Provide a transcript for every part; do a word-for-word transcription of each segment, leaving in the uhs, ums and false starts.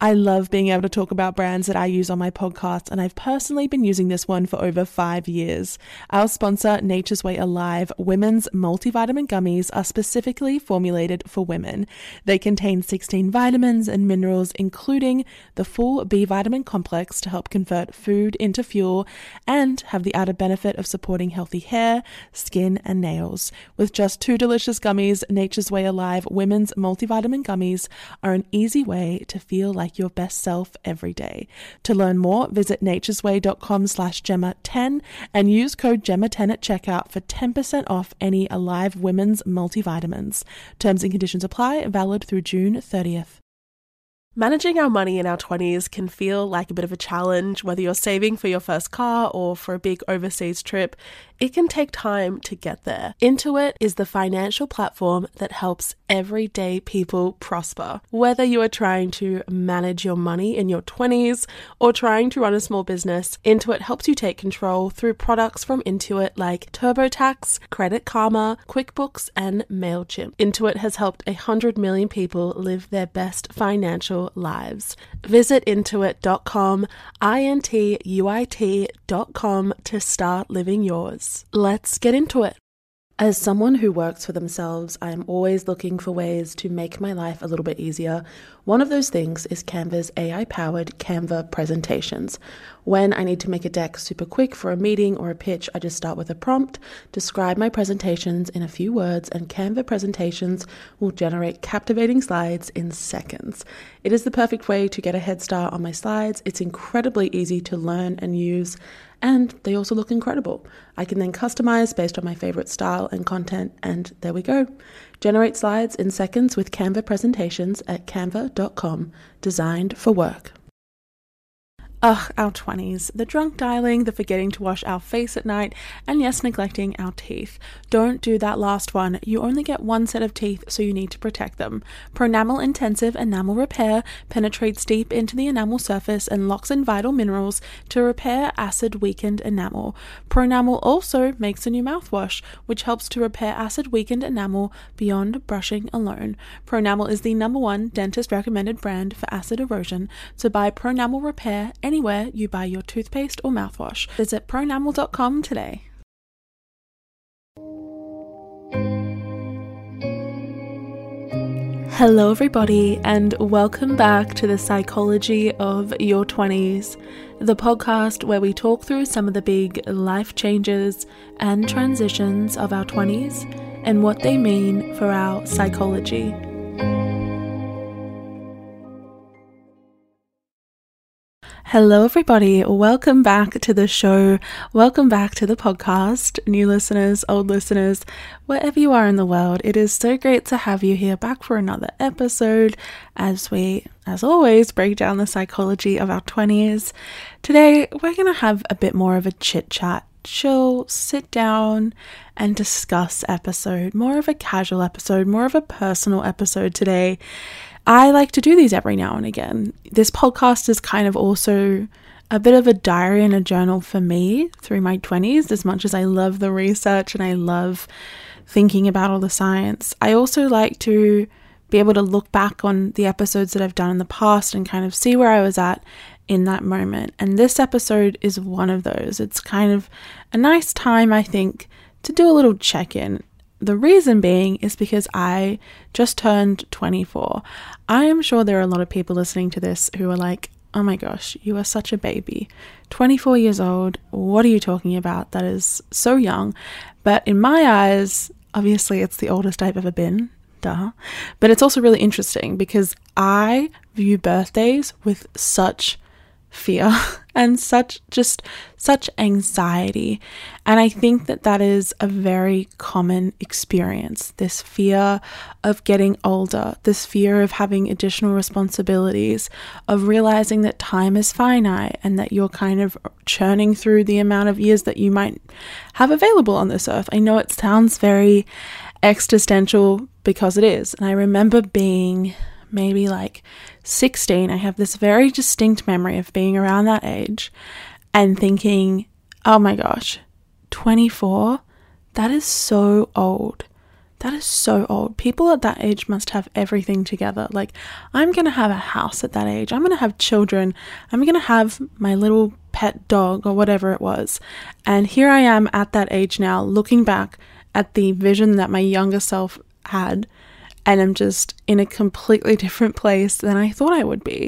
I love being able to talk about brands that I use on my podcast, and I've personally been using this one for over five years. Our sponsor, Nature's Way Alive, women's multivitamin gummies are specifically formulated for women. They contain sixteen vitamins and minerals, including the full B vitamin complex to help convert food into fuel, and have the added benefit of supporting healthy hair, skin, and nails. With just two delicious gummies, Nature's Way Alive women's multivitamin gummies are an easy way to feel like your best self every day. To learn more, visit naturesway.com slash Gemma 10 and use code Gemma ten at checkout for ten percent off any Alive women's multivitamins. Terms and conditions apply, valid through June thirtieth. Managing our money in our twenties can feel like a bit of a challenge, whether you're saving for your first car or for a big overseas trip. It can take time to get there. Intuit is the financial platform that helps everyday people prosper. Whether you are trying to manage your money in your twenties or trying to run a small business, Intuit helps you take control through products from Intuit like TurboTax, Credit Karma, QuickBooks, and MailChimp. Intuit has helped one hundred million people live their best financial lives. Visit intuit dot com, I N T U I T dot com to start living yours. Let's get into it. As someone who works for themselves, I am always looking for ways to make my life a little bit easier. One of those things is Canva's A I-powered Canva presentations. When I need to make a deck super quick for a meeting or a pitch, I just start with a prompt, describe my presentations in a few words, and Canva presentations will generate captivating slides in seconds. It is the perfect way to get a head start on my slides. It's incredibly easy to learn and use, and they also look incredible. I can then customize based on my favorite style and content, and there we go. Generate slides in seconds with Canva presentations at canva dot com, designed for work. Ugh, our twenties. The drunk dialing, the forgetting to wash our face at night, and yes, neglecting our teeth. Don't do that last one. You only get one set of teeth, so you need to protect them. Pronamel Intensive Enamel Repair penetrates deep into the enamel surface and locks in vital minerals to repair acid-weakened enamel. Pronamel also makes a new mouthwash, which helps to repair acid-weakened enamel beyond brushing alone. Pronamel is the number one dentist-recommended brand for acid erosion, so buy Pronamel Repair anywhere you buy your toothpaste or mouthwash. Visit pronamel dot com today. Hello everybody, and welcome back to the Psychology of Your twenties, the podcast where we talk through some of the big life changes and transitions of our twenties and what they mean for our psychology. Hello everybody, welcome back to the show, welcome back to the podcast, new listeners, old listeners, wherever you are in the world. It is so great to have you here back for another episode as we, as always, break down the psychology of our twenties. Today, we're going to have a bit more of a chit chat, chill, sit down and discuss episode, more of a casual episode, more of a personal episode today. I like to do these every now and again. This podcast is kind of also a bit of a diary and a journal for me through my twenties. As much as I love the research and I love thinking about all the science, I also like to be able to look back on the episodes that I've done in the past and kind of see where I was at in that moment. And this episode is one of those. It's kind of a nice time, I think, to do a little check-in. The reason being is because I just turned twenty-four. I am sure there are a lot of people listening to this who are like, oh my gosh, you are such a baby. twenty-four years old, what are you talking about? That is so young. But in my eyes, obviously it's the oldest I've ever been, duh. But it's also really interesting because I view birthdays with such fear and such just such anxiety, and I think that that is a very common experience, this fear of getting older, this fear of having additional responsibilities, of realizing that time is finite and that you're kind of churning through the amount of years that you might have available on this earth. I know it sounds very existential because it is, and I remember being maybe like sixteen, I have this very distinct memory of being around that age and thinking, oh my gosh, twenty-four, that is so old. that is so old. People at that age must have everything together. Like, I'm going to have a house at that age. I'm going to have children. I'm going to have my little pet dog or whatever it was. And here I am at that age now, looking back at the vision that my younger self had, and I'm just in a completely different place than I thought I would be.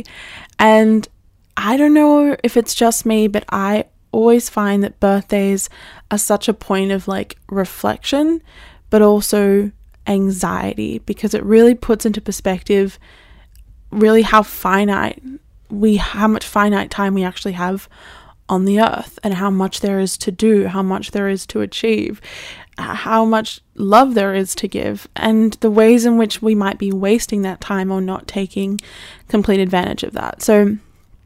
And I don't know if it's just me, but I always find that birthdays are such a point of like reflection, but also anxiety, because it really puts into perspective really how finite we, how much finite time we actually have on the earth, and how much there is to do, how much there is to achieve, how much love there is to give, and the ways in which we might be wasting that time or not taking complete advantage of that. So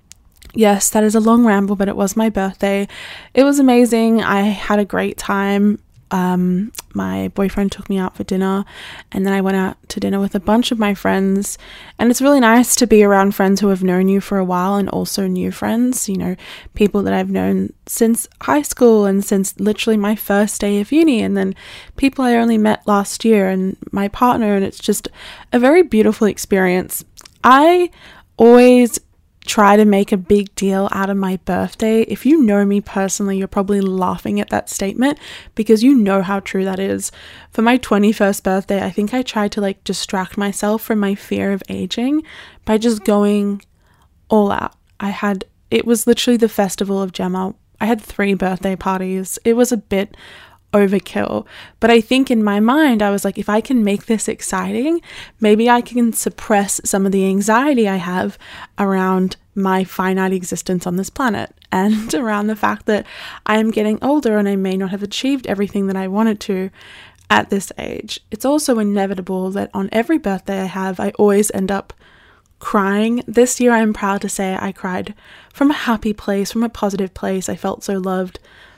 yes, that is a long ramble, but it was my birthday. It was amazing. I had a great time. Um, my boyfriend took me out for dinner, and then I went out to dinner with a bunch of my friends, and it's really nice to be around friends who have known you for a while, and also new friends, you know, people that I've known since high school and since literally my first day of uni, and then people I only met last year, and my partner, and it's just a very beautiful experience. I always try to make a big deal out of my birthday. If you know me personally, you're probably laughing at that statement, because you know how true that is. For my twenty-first birthday, I think I tried to like distract myself from my fear of aging by just going all out. I had, it was literally the festival of Gemma. I had three birthday parties. It was a bit overkill, but I think in my mind I was like, if I can make this exciting, maybe I can suppress some of the anxiety I have around my finite existence on this planet, and around the fact that I am getting older and I may not have achieved everything that I wanted to at this age. It's also inevitable that on every birthday I have, I always end up crying. This year I'm proud to say I cried from a happy place, from a positive place. I felt so loved,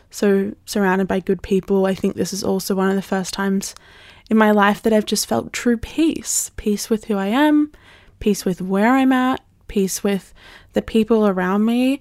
so surrounded by good people. I think this is also one of the first times in my life that I've just felt true peace. Peace with who I am, peace with where I'm at, peace with the people around me.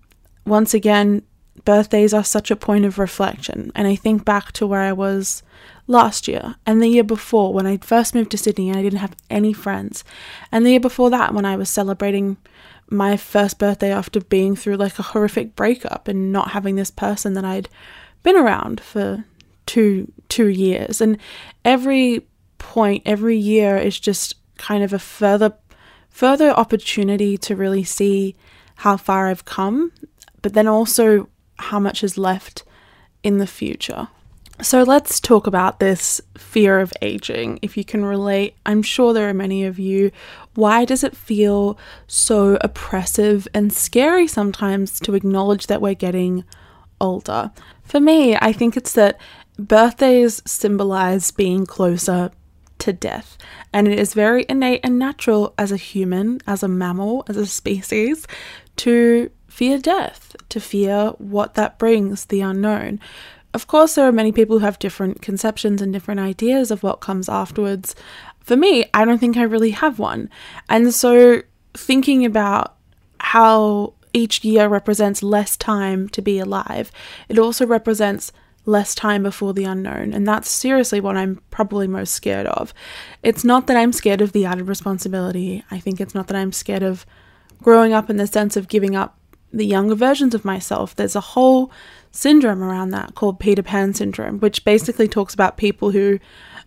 Once again, birthdays are such a point of reflection. And I think back to where I was last year and the year before when I first moved to Sydney and I didn't have any friends. And the year before that when I was celebrating my first birthday after being through like a horrific breakup and not having this person that I'd been around for two two years. And every point, every year is just kind of a further further opportunity to really see how far I've come, but then also how much is left in the future. So let's talk about this fear of aging. If you can relate, I'm sure there are many of you. Why does it feel so oppressive and scary sometimes to acknowledge that we're getting older? For me, I think it's that birthdays symbolize being closer to death. And it is very innate and natural as a human, as a mammal, as a species, to fear death, to fear what that brings, the unknown. Of course, there are many people who have different conceptions and different ideas of what comes afterwards. For me, I don't think I really have one. And so thinking about how each year represents less time to be alive, it also represents less time before the unknown. And that's seriously what I'm probably most scared of. It's not that I'm scared of the added responsibility. I think it's not that I'm scared of growing up in the sense of giving up the younger versions of myself. There's a whole syndrome around that called Peter Pan syndrome, which basically talks about people who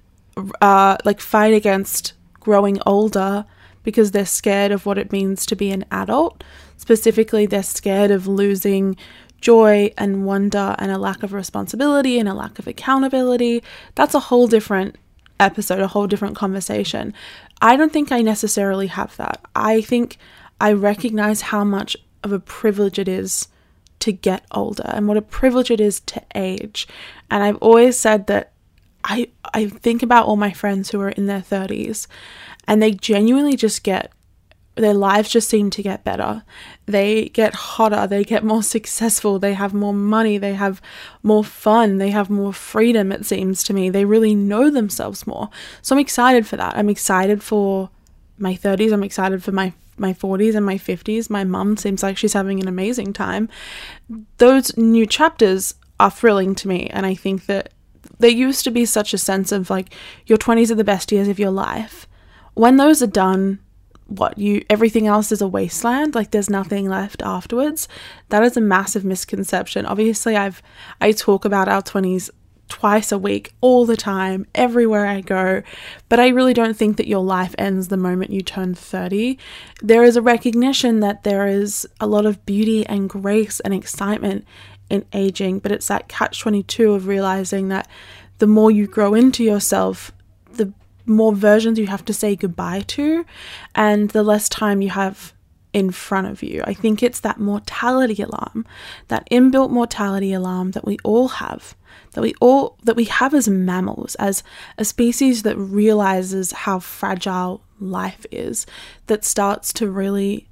uh, like fight against growing older because they're scared of what it means to be an adult. Specifically, they're scared of losing joy and wonder and a lack of responsibility and a lack of accountability. That's a whole different episode, a whole different conversation. I don't think I necessarily have that. I think I recognize how much of a privilege it is to get older and what a privilege it is to age. And I've always said that I I think about all my friends who are in their thirties and they genuinely just get, their lives just seem to get better. They get hotter, they get more successful, they have more money, they have more fun, they have more freedom, it seems to me. They really know themselves more. So I'm excited for that. I'm excited for my thirties. I'm excited for my my forties and my fifties. My mum seems like she's having an amazing time. Those new chapters are thrilling to me, and I think that there used to be such a sense of like your twenties are the best years of your life. When those are done, what you everything else is a wasteland, like there's nothing left afterwards. That is a massive misconception. Obviously, I've I talk about our twenties twice a week, all the time, everywhere I go, but I really don't think that your life ends the moment you turn thirty. There is a recognition that there is a lot of beauty and grace and excitement in aging, but it's that catch twenty-two of realizing that the more you grow into yourself, the more versions you have to say goodbye to, and the less time you have in front of you. I think it's that mortality alarm, that inbuilt mortality alarm that we all have, that we all that we have as mammals, as a species that realizes how fragile life is, that starts to really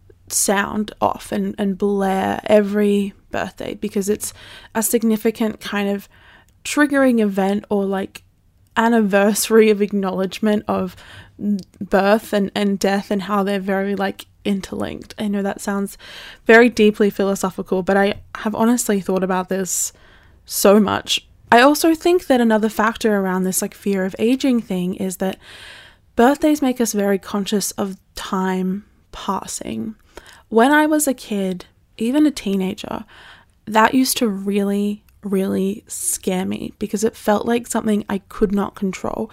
sound off and, and blare every birthday, because it's a significant kind of triggering event or like anniversary of acknowledgement of birth and, and death, and how they're very like interlinked. I know that sounds very deeply philosophical, but I have honestly thought about this so much. I also think that another factor around this like fear of aging thing is that birthdays make us very conscious of time passing. When I was a kid, even a teenager, that used to really really scare me, because it felt like something I could not control.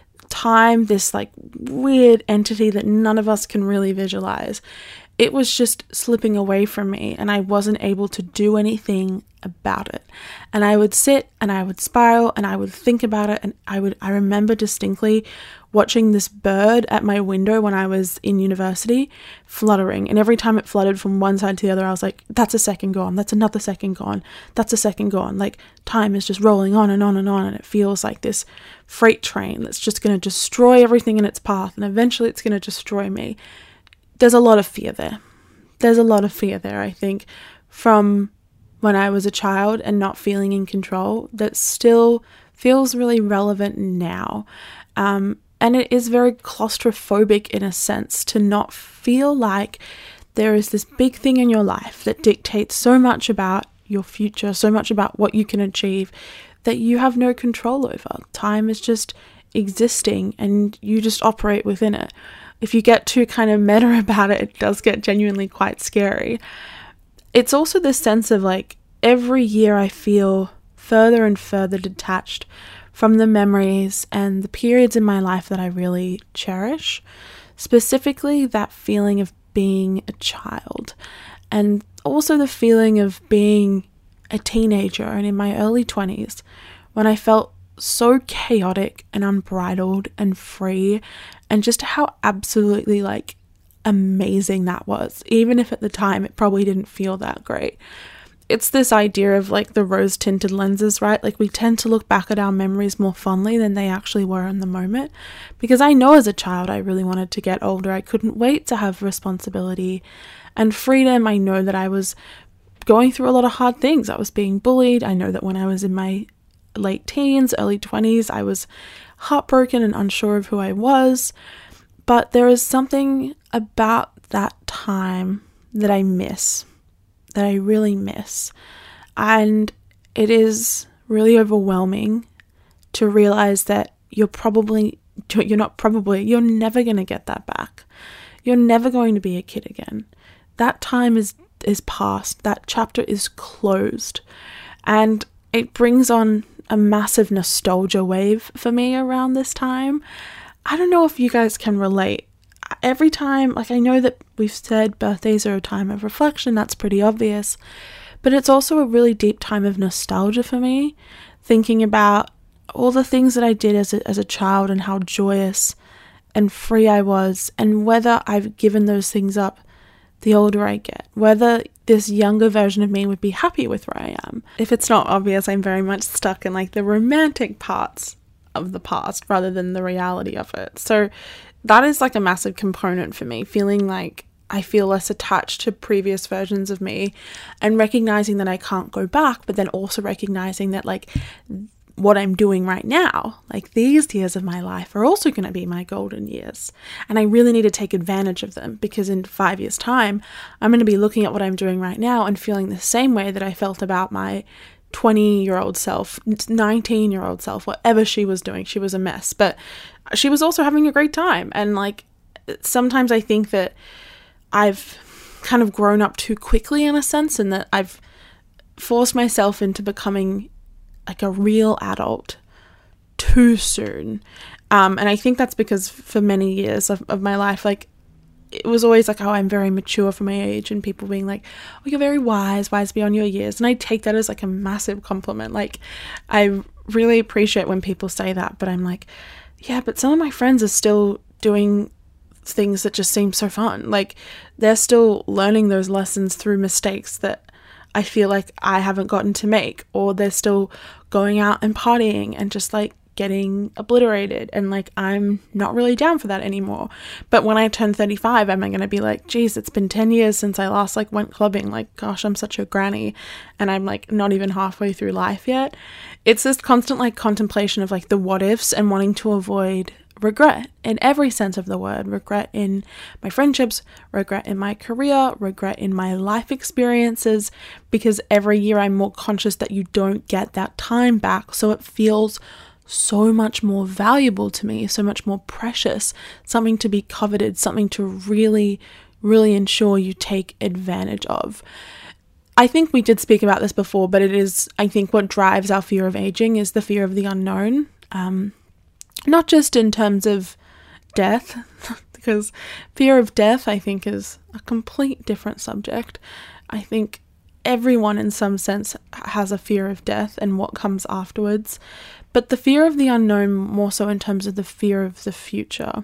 Time, this like weird entity that none of us can really visualize, it was just slipping away from me, and I wasn't able to do anything about it. And I would sit and I would spiral and I would think about it, and I would I remember distinctly watching this bird at my window when I was in university fluttering, and every time it fluttered from one side to the other, I was like, that's a second gone, that's another second gone, that's a second gone. Like time is just rolling on and on and on, and it feels like this freight train that's just going to destroy everything in its path, and eventually it's going to destroy me. There's a lot of fear there. There's a lot of fear there, I think, from when I was a child and not feeling in control, that still feels really relevant now. Um, and it is very claustrophobic in a sense to not feel like there is this big thing in your life that dictates so much about your future, so much about what you can achieve, that you have no control over. Time is just existing and you just operate within it. If you get too kind of meta about it, it does get genuinely quite scary. It's also this sense of like every year I feel further and further detached from the memories and the periods in my life that I really cherish. Specifically, that feeling of being a child, and also the feeling of being a teenager and in my early twenties, when I felt so chaotic and unbridled and free, and just how absolutely like amazing that was, even if at the time it probably didn't feel that great. It's this idea of like the rose tinted lenses, right? Like we tend to look back at our memories more fondly than they actually were in the moment, because I know as a child I really wanted to get older. I couldn't wait to have responsibility and freedom. I know that I was going through a lot of hard things. I was being bullied. I know that when I was in my late teens, early twenties, I was heartbroken and unsure of who I was. But there is something about that time that I miss, that I really miss. And it is really overwhelming to realize that you're probably, you're not probably, you're never going to get that back. You're never going to be a kid again. That time is, is past. That chapter is closed. And it brings on a massive nostalgia wave for me around this time. I don't know if you guys can relate. Every time, like I know that we've said birthdays are a time of reflection, that's pretty obvious, but it's also a really deep time of nostalgia for me, thinking about all the things that I did as a, as a child and how joyous and free I was, and whether I've given those things up the older I get, whether this younger version of me would be happy with where I am. If it's not obvious, I'm very much stuck in like the romantic parts of the past rather than the reality of it. So that is like a massive component for me, feeling like I feel less attached to previous versions of me, and recognizing that I can't go back, but then also recognizing that like what I'm doing right now, like these years of my life are also going to be my golden years. And I really need to take advantage of them, because in five years time, I'm going to be looking at what I'm doing right now and feeling the same way that I felt about my twenty-year-old self, nineteen-year-old self, whatever she was doing. She was a mess, but she was also having a great time. And like, sometimes I think that I've kind of grown up too quickly in a sense, and that I've forced myself into becoming like a real adult too soon. Um, and I think that's because for many years of, of my life, like, it was always like, oh, I'm very mature for my age, and people being like, oh, you're very wise, wise beyond your years. And I take that as like a massive compliment. Like, I really appreciate when people say that, but I'm like, yeah, but some of my friends are still doing things that just seem so fun. Like, they're still learning those lessons through mistakes that I feel like I haven't gotten to make, or they're still going out and partying and just like getting obliterated, and like, I'm not really down for that anymore. But when I turn thirty-five, am I going to be like, geez, it's been ten years since I last like went clubbing, like, gosh, I'm such a granny, and I'm like not even halfway through life yet? It's this constant like contemplation of like the what ifs, and wanting to avoid regret in every sense of the word. Regret in my friendships, regret in my career, regret in my life experiences, because every year I'm more conscious that you don't get that time back. So it feels so much more valuable to me, so much more precious, something to be coveted, something to really, really ensure you take advantage of. I think we did speak about this before, but it is, I think what drives our fear of aging is the fear of the unknown. Um, not just in terms of death, because fear of death, I think, is a complete different subject. I think everyone in some sense has a fear of death and what comes afterwards, but the fear of the unknown more so in terms of the fear of the future.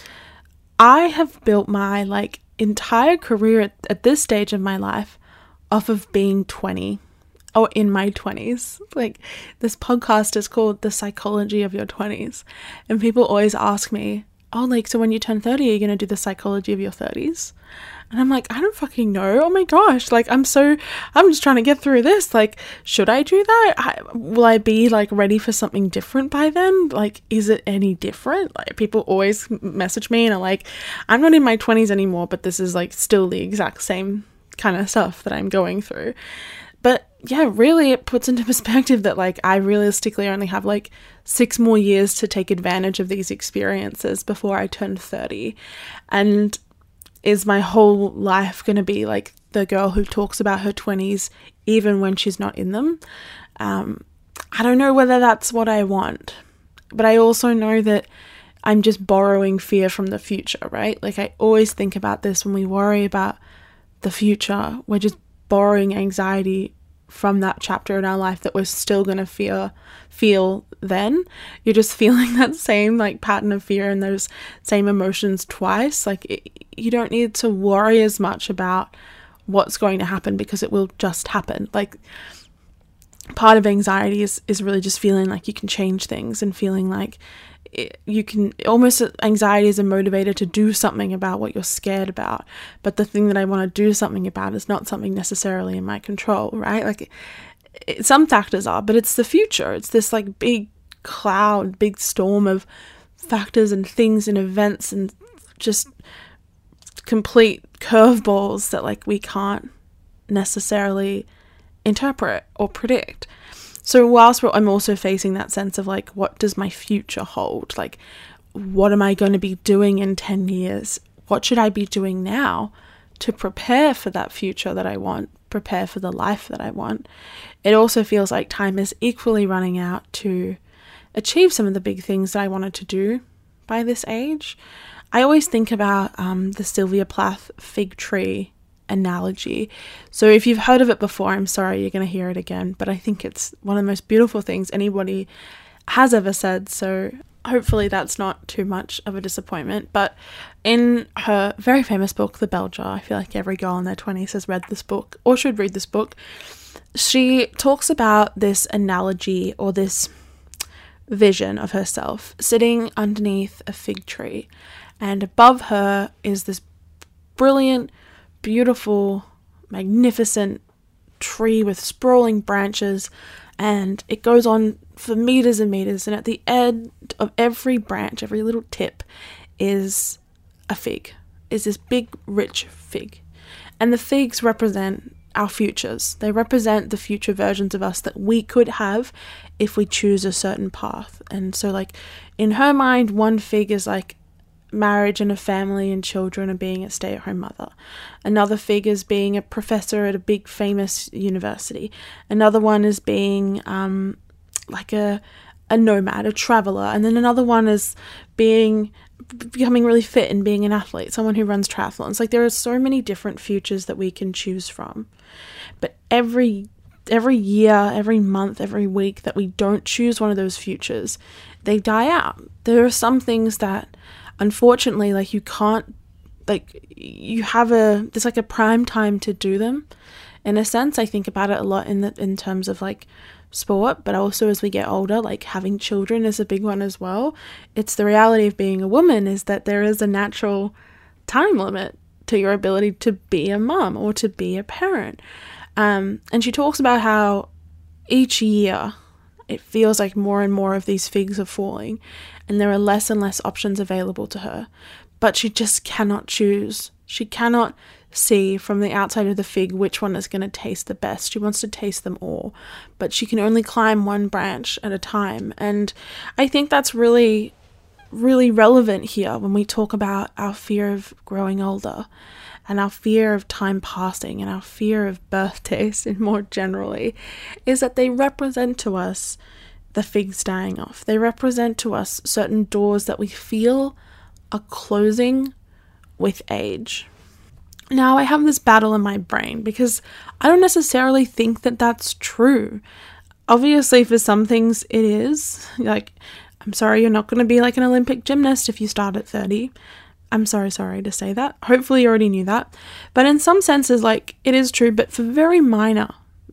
I have built my like entire career at, at this stage of my life off of being twenty, or in my twenties. Like, this podcast is called The Psychology of Your twenties, and people always ask me, oh, like, so when you turn thirty, are you going to do the psychology of your thirties? And I'm like, I don't fucking know. Oh my gosh. Like, I'm so, I'm just trying to get through this. Like, should I do that? I, will I be like ready for something different by then? Like, is it any different? Like, people always message me and are like, I'm not in my twenties anymore, but this is like still the exact same kind of stuff that I'm going through. But yeah, really it puts into perspective that like I realistically only have like six more years to take advantage of these experiences before I turn thirty. And is my whole life going to be like the girl who talks about her twenties even when she's not in them? Um, I don't know whether that's what I want, but I also know that I'm just borrowing fear from the future, right? Like, I always think about this when we worry about the future, we're just borrowing anxiety from that chapter in our life that we're still going to feel feel then. You're just feeling that same like pattern of fear and those same emotions twice. Like, it, you don't need to worry as much about what's going to happen, because it will just happen. Like, part of anxiety is, is really just feeling like you can change things, and feeling like it, you can almost, anxiety is a motivator to do something about what you're scared about. But the thing that I want to do something about is not something necessarily in my control, right? Like, it, some factors are, but it's the future. It's this like big cloud, big storm of factors and things and events and just complete curveballs that like we can't necessarily interpret or predict. So whilst I'm also facing that sense of like, what does my future hold? Like, what am I going to be doing in ten years? What should I be doing now to prepare for that future that I want, prepare for the life that I want? It also feels like time is equally running out to achieve some of the big things that I wanted to do by this age. I always think about um, the Sylvia Plath fig tree analogy. So if you've heard of it before, I'm sorry, you're going to hear it again, but I think it's one of the most beautiful things anybody has ever said. So hopefully that's not too much of a disappointment. But in her very famous book, The Bell Jar, I feel like every girl in their twenties has read this book or should read this book. She talks about this analogy or this vision of herself sitting underneath a fig tree, and above her is this brilliant, beautiful, magnificent tree with sprawling branches, and it goes on for meters and meters, and at the end of every branch, every little tip is a fig, is this big rich fig, and the figs represent our futures. They represent the future versions of us that we could have if we choose a certain path. And so like in her mind, one fig is like marriage and a family and children and being a stay-at-home mother. Another fig is being a professor at a big famous university. Another one is being um, like a a nomad, a traveler. And then another one is being becoming really fit and being an athlete, someone who runs triathlons. Like there are so many different futures that we can choose from. But every every year, every month, every week that we don't choose one of those futures, they die out. There are some things that unfortunately, like you can't, like you have a, there's like a prime time to do them. In a sense, I think about it a lot in the, in terms of like sport, but also as we get older, like having children is a big one as well. It's the reality of being a woman is that there is a natural time limit to your ability to be a mom or to be a parent. Um, and she talks about how each year it feels like more and more of these figs are falling and there are less and less options available to her, but she just cannot choose. She cannot see from the outside of the fig which one is going to taste the best. She wants to taste them all, but she can only climb one branch at a time. And I think that's really, really relevant here when we talk about our fear of growing older and our fear of time passing and our fear of birthdays and more generally, is that they represent to us the figs dying off. They represent to us certain doors that we feel are closing with age. Now I have this battle in my brain because I don't necessarily think that that's true. Obviously for some things it is. Like, I'm sorry, you're not going to be like an Olympic gymnast if you start at thirty. I'm sorry, sorry to say that. Hopefully you already knew that. But in some senses, like, it is true, but for very minor,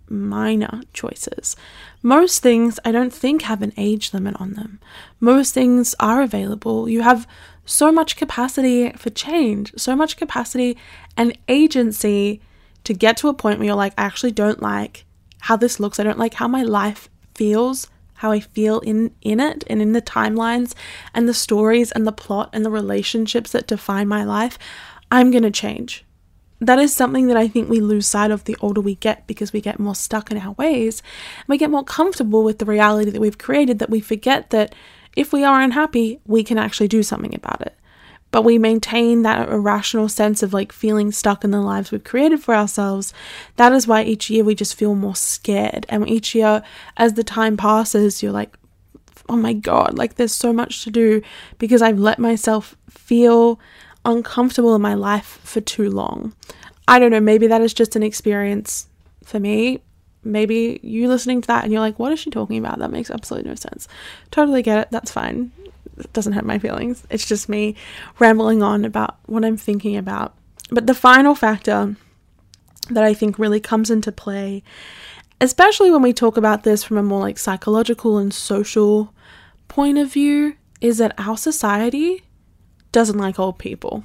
minor choices. Most things I don't think have an age limit on them. Most things are available. You have so much capacity for change, so much capacity and agency to get to a point where you're like, I actually don't like how this looks. I don't like how my life feels, how I feel in, in it and in the timelines and the stories and the plot and the relationships that define my life. I'm going to change. That is something that I think we lose sight of the older we get because we get more stuck in our ways and we get more comfortable with the reality that we've created, that we forget that if we are unhappy, we can actually do something about it. But we maintain that irrational sense of like feeling stuck in the lives we've created for ourselves. That is why each year we just feel more scared. And each year, as the time passes, you're like, oh my God, like there's so much to do because I've let myself feel uncomfortable in my life for too long. I don't know, maybe that is just an experience for me. Maybe you listening to that and you're like, what is she talking about? That makes absolutely no sense. Totally get it. That's fine. It doesn't hurt my feelings. It's just me rambling on about what I'm thinking about. But the final factor that I think really comes into play, especially when we talk about this from a more like psychological and social point of view, is that our society doesn't like old people.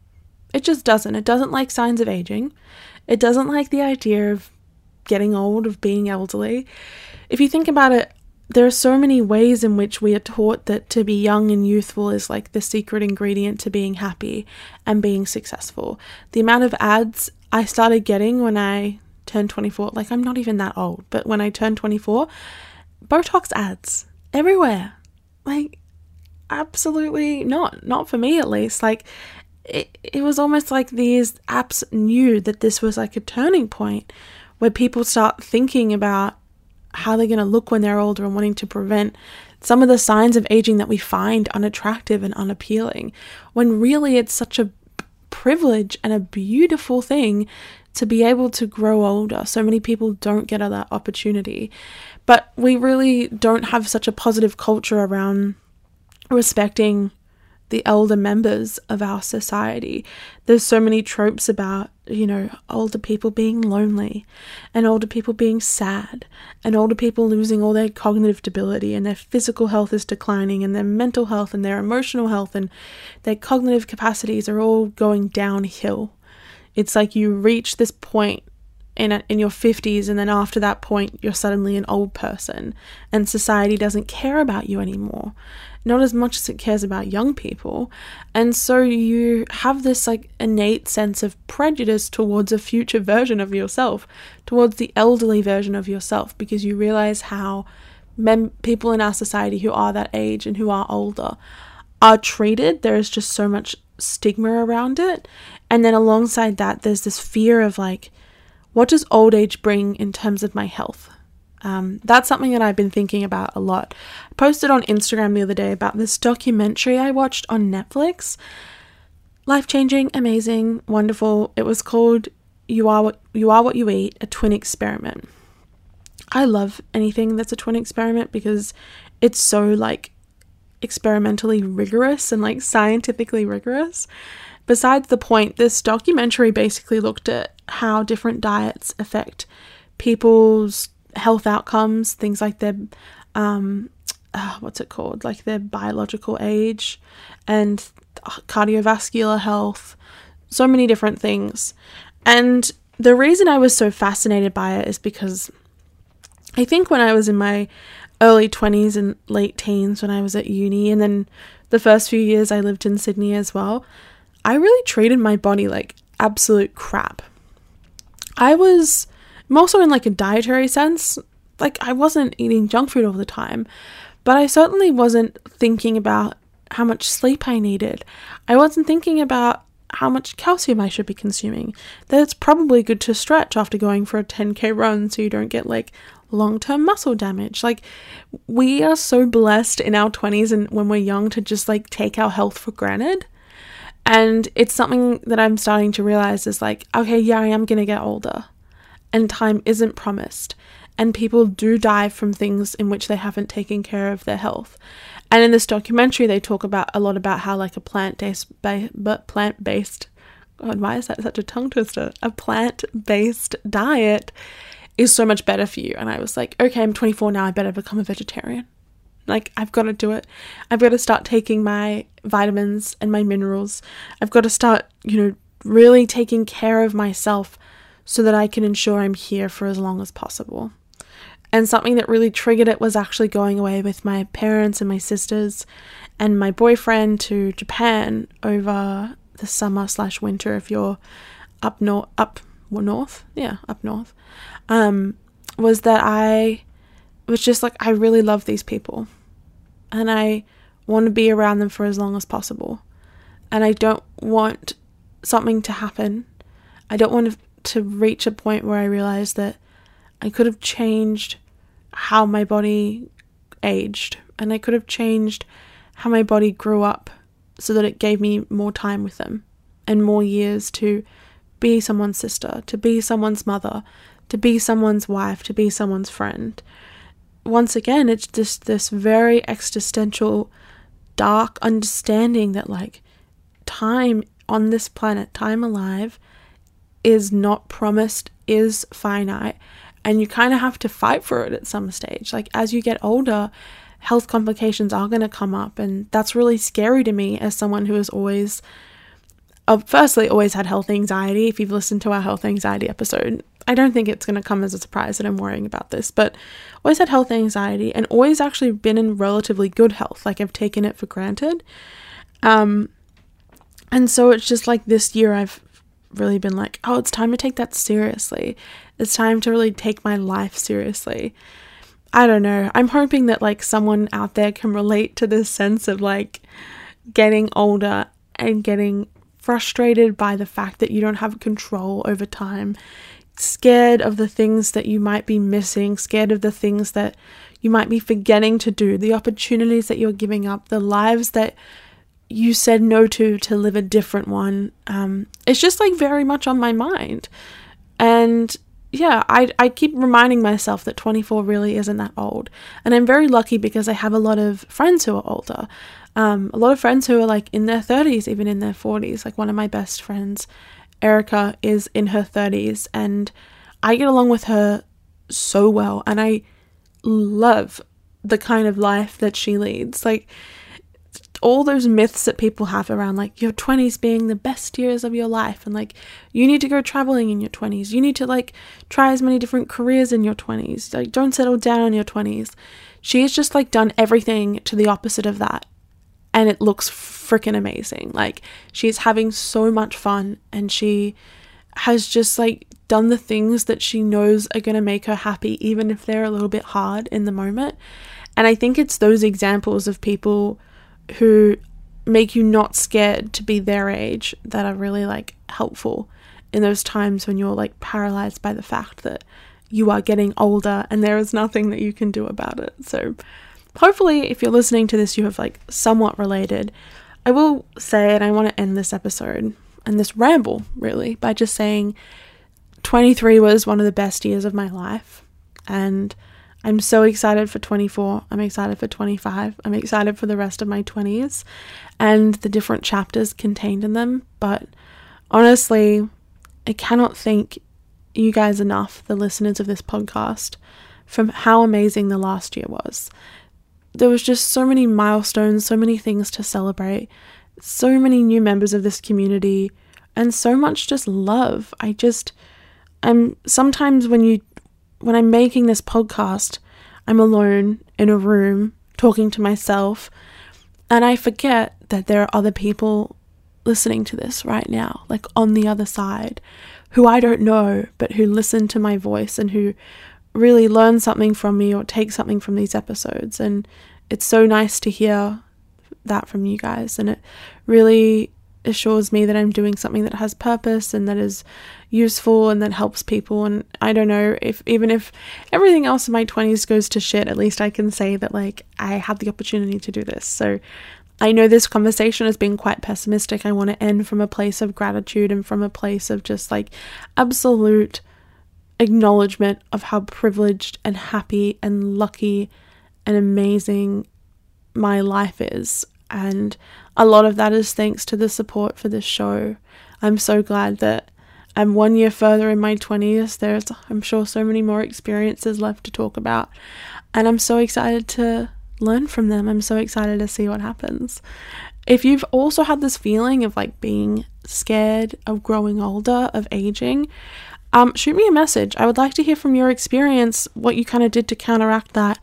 It just doesn't. It doesn't like signs of aging. It doesn't like the idea of getting old, of being elderly. If you think about it, there are so many ways in which we are taught that to be young and youthful is like the secret ingredient to being happy and being successful. The amount of ads I started getting when I turned twenty-four, like I'm not even that old, but when I turned twenty-four, Botox ads everywhere. Like, absolutely not. Not for me, at least. Like, it, it was almost like these apps knew that this was like a turning point where people start thinking about how they're going to look when they're older and wanting to prevent some of the signs of aging that we find unattractive and unappealing, when really it's such a privilege and a beautiful thing to be able to grow older. So many people don't get that opportunity, but we really don't have such a positive culture around respecting the elder members of our society. There's so many tropes about, you know, older people being lonely and older people being sad and older people losing all their cognitive ability and their physical health is declining and their mental health and their emotional health and their cognitive capacities are all going downhill. It's like you reach this point in a, in your fifties, and then after that point you're suddenly an old person and society doesn't care about you anymore, not as much as it cares about young people. And so you have this like innate sense of prejudice towards a future version of yourself, towards the elderly version of yourself, because you realize how mem- people in our society who are that age and who are older are treated. There is just so much stigma around it. And then alongside that, there's this fear of like, what does old age bring in terms of my health? Um, that's something that I've been thinking about a lot. I posted on Instagram the other day about this documentary I watched on Netflix. Life-changing, amazing, wonderful. It was called You Are What You Are What You Eat, a twin experiment. I love anything that's a twin experiment because it's so like experimentally rigorous and like scientifically rigorous. Besides the point, this documentary basically looked at how different diets affect people's health outcomes, things like their, um, uh, what's it called, like their biological age and cardiovascular health, so many different things. And the reason I was so fascinated by it is because I think when I was in my early twenties and late teens, when I was at uni, and then the first few years I lived in Sydney as well, I really treated my body like absolute crap. I was more so in like a dietary sense. Like I wasn't eating junk food all the time, but I certainly wasn't thinking about how much sleep I needed. I wasn't thinking about how much calcium I should be consuming. That it's probably good to stretch after going for a ten K run so you don't get like long-term muscle damage. Like we are so blessed in our twenties and when we're young to just like take our health for granted. And it's something that I'm starting to realize is like, okay, yeah, I am going to get older and time isn't promised. And people do die from things in which they haven't taken care of their health. And in this documentary, they talk about a lot about how like a plant-based, ba- but plant-based, God, why is that such a tongue twister? A plant-based diet is so much better for you. And I was like, okay, I'm twenty-four now. I better become a vegetarian. Like, I've got to do it. I've got to start taking my vitamins and my minerals. I've got to start, you know, really taking care of myself so that I can ensure I'm here for as long as possible. And something that really triggered it was actually going away with my parents and my sisters and my boyfriend to Japan over the summer slash winter if you're up north, up well, north, yeah, up north, um, was that I was just like, I really love these people and I want to be around them for as long as possible. And I don't want something to happen. I don't want to reach a point where I realize that I could have changed how my body aged and I could have changed how my body grew up so that it gave me more time with them and more years to be someone's sister, to be someone's mother, to be someone's wife, to be someone's friend. Once again, it's just this very existential, dark understanding that like time on this planet, time alive, is not promised, is finite, and you kind of have to fight for it at some stage. Like as you get older, health complications are going to come up, and that's really scary to me as someone who has always, uh, firstly, always had health anxiety. If you've listened to our health anxiety episode, I don't think it's going to come as a surprise that I'm worrying about this, but always had health anxiety and always actually been in relatively good health. Like I've taken it for granted. Um, and so it's just like this year I've really been like, oh, it's time to take that seriously. It's time to really take my life seriously. I don't know. I'm hoping that like someone out there can relate to this sense of like getting older and getting frustrated by the fact that you don't have control over time. Scared of the things that you might be missing, scared of the things that you might be forgetting to do, the opportunities that you're giving up, the lives that you said no to to live a different one. Um, it's just like very much on my mind. And yeah, I, I keep reminding myself that twenty-four really isn't that old. And I'm very lucky because I have a lot of friends who are older. Um, a lot of friends who are like in their thirties, even in their forties. Like one of my best friends, Erica, is in her thirties and I get along with her so well and I love the kind of life that she leads. Like all those myths that people have around like your twenties being the best years of your life, and like you need to go traveling in your twenties, you need to like try as many different careers in your twenties, like don't settle down in your twenties. She's just like done everything to the opposite of that, and it looks freaking amazing. Like she's having so much fun, and she has just like done the things that she knows are going to make her happy, even if they're a little bit hard in the moment. And I think it's those examples of people who make you not scared to be their age that are really like helpful in those times when you're like paralyzed by the fact that you are getting older and there is nothing that you can do about it. So hopefully if you're listening to this, you have like somewhat related. I will say, and I want to end this episode and this ramble really by just saying twenty-three was one of the best years of my life, and I'm so excited for twenty-four. I'm excited for twenty-five. I'm excited for the rest of my twenties and the different chapters contained in them. But honestly, I cannot thank you guys enough, the listeners of this podcast, for how amazing the last year was. There was just so many milestones, so many things to celebrate, so many new members of this community, and so much just love. I just, I'm sometimes when you, when I'm making this podcast, I'm alone in a room talking to myself, and I forget that there are other people listening to this right now, like on the other side, who I don't know, but who listen to my voice and who really learn something from me or take something from these episodes. And it's so nice to hear that from you guys, and it really assures me that I'm doing something that has purpose and that is useful and that helps people. And I don't know, if even if everything else in my twenties goes to shit, at least I can say that like I had the opportunity to do this. So I know this conversation has been quite pessimistic. I want to end from a place of gratitude and from a place of just like absolute acknowledgement of how privileged and happy and lucky and amazing my life is. And a lot of that is thanks to the support for this show. I'm so glad that I'm one year further in my twenties. There's, I'm sure, so many more experiences left to talk about. And I'm so excited to learn from them. I'm so excited to see what happens. If you've also had this feeling of like being scared of growing older, of aging, um, shoot me a message. I would like to hear from your experience, what you kind of did to counteract that,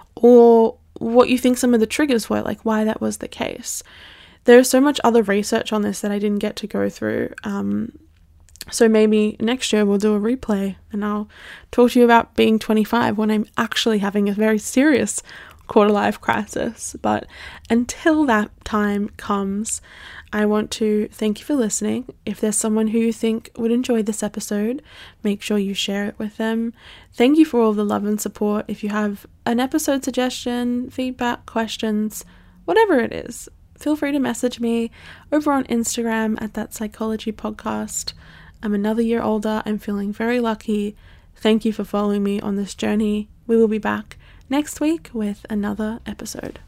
or what you think some of the triggers were, like why that was the case. There's so much other research on this that I didn't get to go through. Um, so maybe next year we'll do a replay and I'll talk to you about being twenty-five when I'm actually having a very serious quarter life crisis. But until that time comes, I want to thank you for listening. If there's someone who you think would enjoy this episode, make sure you share it with them. Thank you for all the love and support. If you have an episode suggestion, feedback, questions, whatever it is, feel free to message me over on Instagram at That Psychology Podcast. I'm another year older. I'm feeling very lucky. Thank you for following me on this journey. We will be back next week with another episode.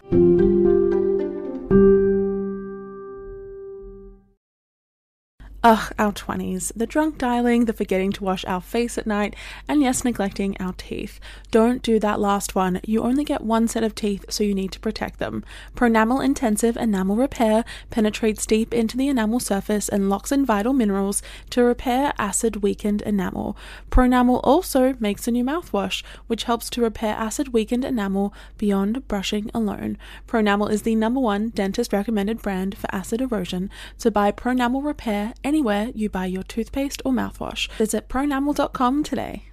Ugh, our twenties. The drunk dialing, the forgetting to wash our face at night, and yes, neglecting our teeth. Don't do that last one. You only get one set of teeth, so you need to protect them. Pronamel Intensive Enamel Repair penetrates deep into the enamel surface and locks in vital minerals to repair acid-weakened enamel. Pronamel also makes a new mouthwash, which helps to repair acid-weakened enamel beyond brushing alone. Pronamel is the number one dentist-recommended brand for acid erosion, so buy Pronamel Repair anywhere you buy your toothpaste or mouthwash. Visit pronamel dot com today.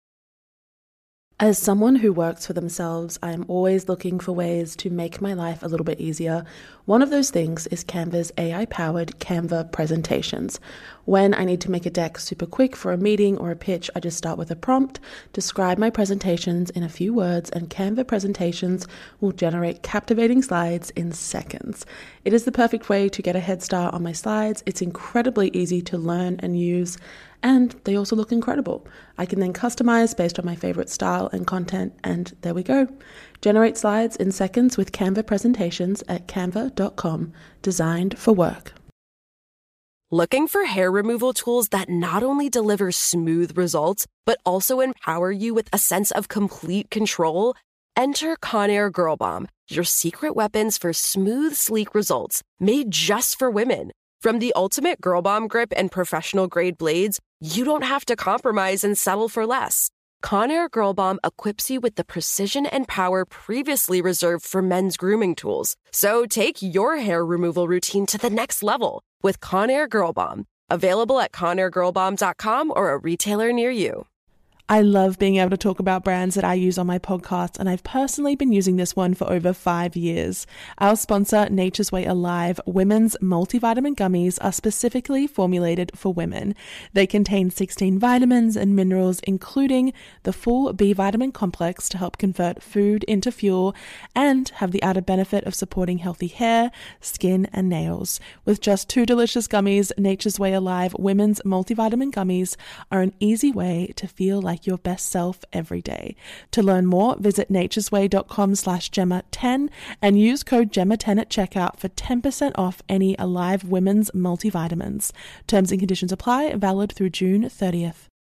As someone who works for themselves, I am always looking for ways to make my life a little bit easier. One of those things is Canva's A I-powered Canva presentations. When I need to make a deck super quick for a meeting or a pitch, I just start with a prompt, describe my presentations in a few words, and Canva presentations will generate captivating slides in seconds. It is the perfect way to get a head start on my slides. It's incredibly easy to learn and use, and they also look incredible. I can then customize based on my favorite style and content, and there we go. Generate slides in seconds with Canva presentations at canva dot com, designed for work. Looking for hair removal tools that not only deliver smooth results, but also empower you with a sense of complete control? Enter Conair Girl Bomb, your secret weapons for smooth, sleek results, made just for women. From the ultimate Girl Bomb grip and professional-grade blades, you don't have to compromise and settle for less. Conair Girl Bomb equips you with the precision and power previously reserved for men's grooming tools. So take your hair removal routine to the next level with Conair Girl Bomb. Available at conair girl bomb dot com or a retailer near you. I love being able to talk about brands that I use on my podcast, and I've personally been using this one for over five years. Our sponsor, Nature's Way Alive Women's Multivitamin Gummies, are specifically formulated for women. They contain sixteen vitamins and minerals, including the full B vitamin complex to help convert food into fuel, and have the added benefit of supporting healthy hair, skin, and nails. With just two delicious gummies, Nature's Way Alive Women's Multivitamin Gummies are an easy way to feel like your best self every day. To learn more, visit naturesway.com slash Gemma 10 and use code Gemma ten at checkout for ten percent off any Alive Women's multivitamins. Terms and conditions apply, valid through June thirtieth.